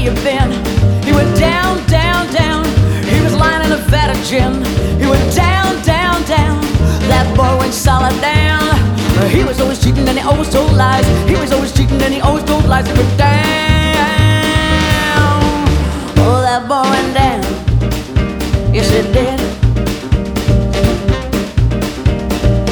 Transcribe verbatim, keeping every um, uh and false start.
you been? He went down, down, down. He was lying in a vat of gin. He went down, down, down. That boy went solid down. He was always cheating and he always told lies. He was always cheating and he always told lies. He went down.